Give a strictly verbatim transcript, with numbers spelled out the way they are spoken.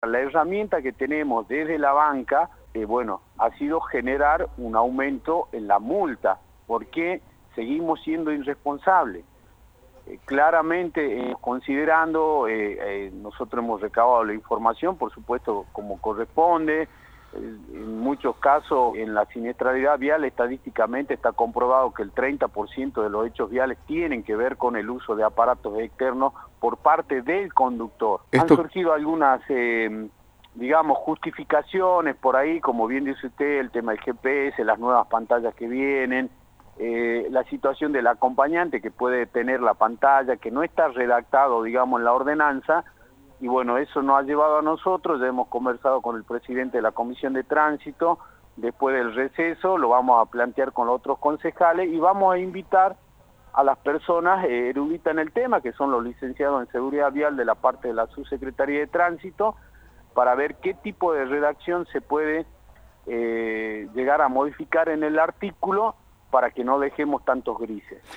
La herramienta que tenemos desde la banca, eh, bueno, ha sido generar un aumento en la multa, porque seguimos siendo irresponsables. Eh, claramente, eh, considerando, eh, eh, nosotros hemos recabado la información, por supuesto, como corresponde. Eh, en muchos casos, en la siniestralidad vial, estadísticamente está comprobado que el treinta por ciento de los hechos viales tienen que ver con el uso de aparatos externos por parte del conductor. Esto... Han surgido algunas, eh, digamos, justificaciones por ahí, como bien dice usted, el tema del G P S, las nuevas pantallas que vienen, eh, la situación del acompañante que puede tener la pantalla, que no está redactado, digamos, en la ordenanza. Y bueno, eso nos ha llevado a nosotros, ya hemos conversado con el presidente de la Comisión de Tránsito, después del receso lo vamos a plantear con los otros concejales y vamos a invitar a las personas eh, eruditas en el tema, que son los licenciados en seguridad vial de la parte de la Subsecretaría de Tránsito, para ver qué tipo de redacción se puede eh, llegar a modificar en el artículo para que no dejemos tantos grises.